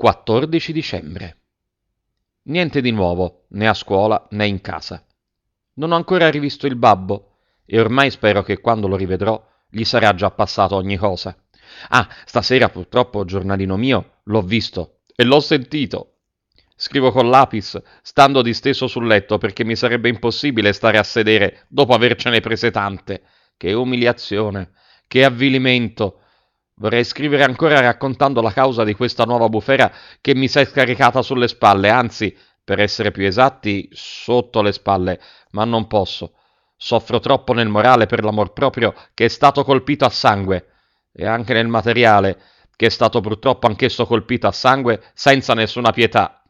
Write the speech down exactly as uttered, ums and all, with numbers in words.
quattordici dicembre. Niente di nuovo, né a scuola né in casa. Non ho ancora rivisto il babbo e ormai spero che quando lo rivedrò gli sarà già passato ogni cosa. Ah, stasera purtroppo, giornalino mio, l'ho visto e l'ho sentito. Scrivo col lapis, stando disteso sul letto perché mi sarebbe impossibile stare a sedere dopo avercene prese tante. Che umiliazione, che avvilimento. Vorrei scrivere ancora raccontando la causa di questa nuova bufera che mi si è scaricata sulle spalle, anzi, per essere più esatti, sotto le spalle, ma non posso. Soffro troppo nel morale per l'amor proprio che è stato colpito a sangue, e anche nel materiale, che è stato purtroppo anch'esso colpito a sangue senza nessuna pietà.